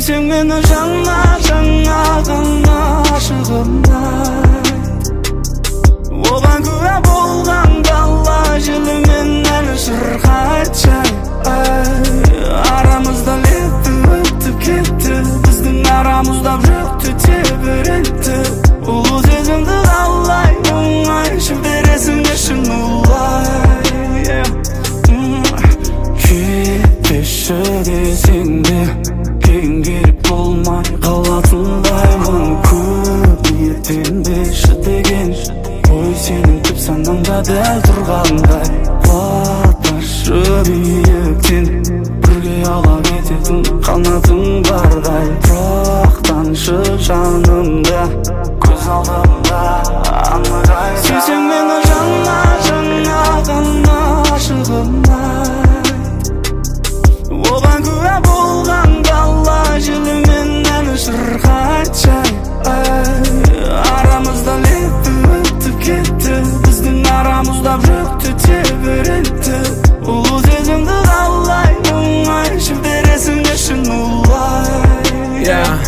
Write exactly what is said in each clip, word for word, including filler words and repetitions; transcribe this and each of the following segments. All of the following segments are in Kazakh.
Сүйсең мені жаңа жаңа ғана ашығымдай, оған күә болған дала желімен әлі шырқайды жай. Арамызда лепті өтіп кетті, біздің арамызда жүкті тебірентті. Ұлы сезімді қалай оңай жібересіңешін ұлай. Кетпеші десең де кейін керек болмай қалатындаймын. Көп ниеттенбеші деген ой сенің түп санаңда дәл тұрғандай. Платашы биіктен бірге ала кететін қанатың бардай. Тұрақтаншы жанымда, көз алдымда анығай. Сүйсең мені жаңа жаңа ғана ашығымдай, оған күә болған дала желімен әлі шырқайды жай. Арамызда лепті өтіп кетті, біздің арамызда жүкті тебірентті. Ұлы сезімді қалай оңай жібересіңешін ұлай.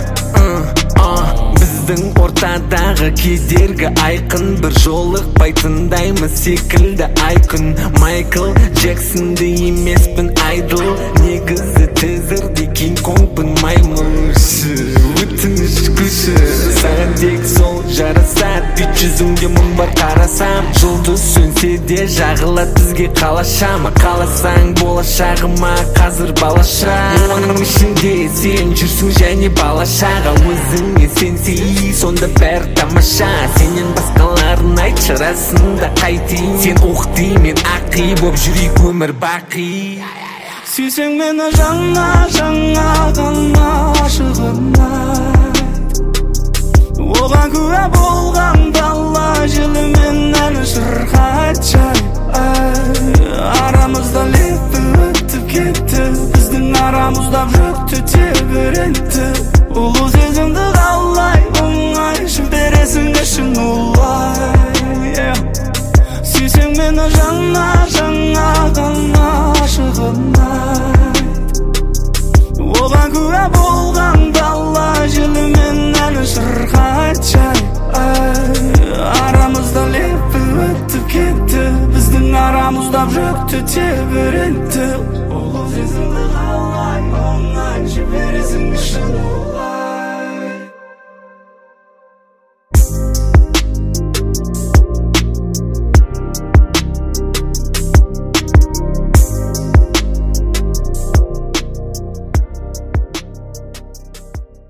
Біздің ортадағы кедергі айқын, бір жолықпайтындаймыз секілді айқын. Майкл Джексонды емеспін айдол, негізі тезірде Кинг Конгпын маймылшы. Өтініш күші саған тек сол жарасады, бет жүзіңде мұң бар қарасам. Жұлдыз сөнсе де жағылады бізге қалашама. Қаласаң болашағыма қазір балаша, оның ішінде сен жүрсің және балашаға. Өзіңе сенсей сонда бәрі тамаша, сенен басқаларын айтшы расында қайтейін. Сен оқты мен ақи боп жүрейік өмір бақи. Сүйсең мені жаңа жаңа ғана ашығымдай, оған күә болған дала желімен әлі шырқайды жай. Арамызда лепті өтіп кетті, біздің арамызда жүкті тебірентті. Ұлы сезімді қалай оңай жібересіңешін ұлай. Сүйсең мені жаңа жаңа ғана ашығымдай, оған күә болған дала желімен әлі шырқайды жай. Арамызда лепті өтіп кетті, біздің арамызда жүкті тебірентті.